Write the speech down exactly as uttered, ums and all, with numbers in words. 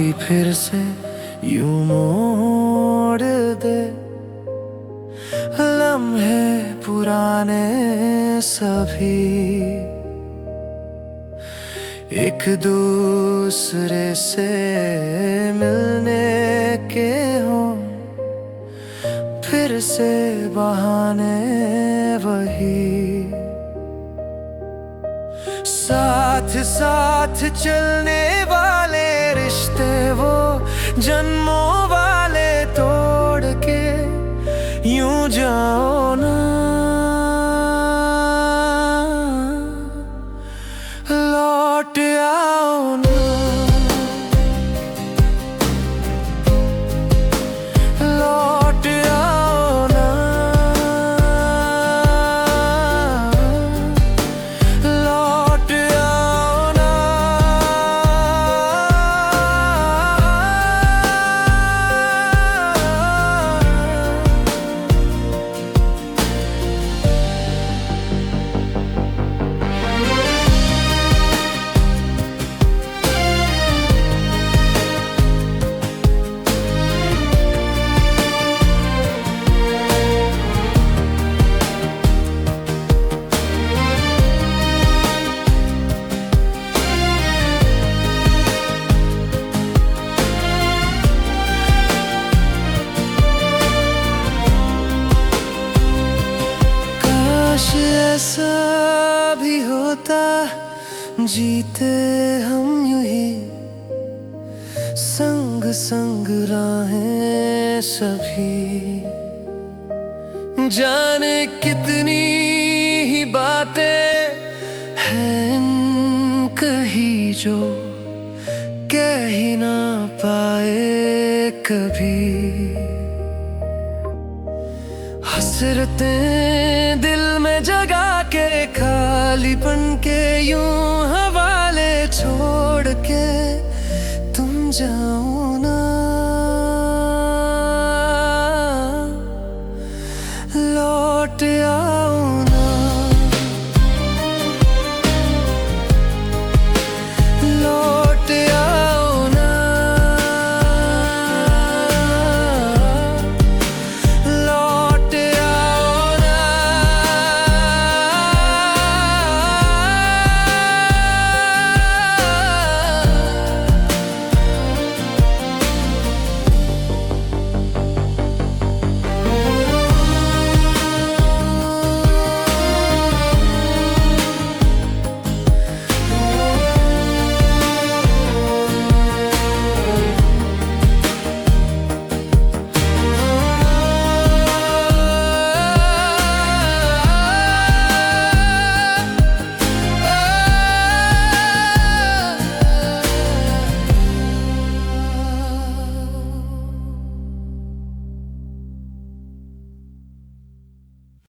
घड़ी फिर से यूं मोड़ दे, लम्हे पुराने सभी एक दूसरे से मिलने के हों, फिर से बहाने वही। साथ साथ चलने वाले रिश्ते वो जन्मों वाले तोड़ के यूं जाओ ना, लौट आओ ना, लौट आओ ना, लौट आओ ना। ऐसा भी होता जीते हम यूं ही, संग संग राहें सभी, जाने कितनी ही बातें हैं कही जो कह ही ना पाए कभी। हसरतें दिल में जगा के खालीपन के यूं हवाले छोड़ के तुम जाओ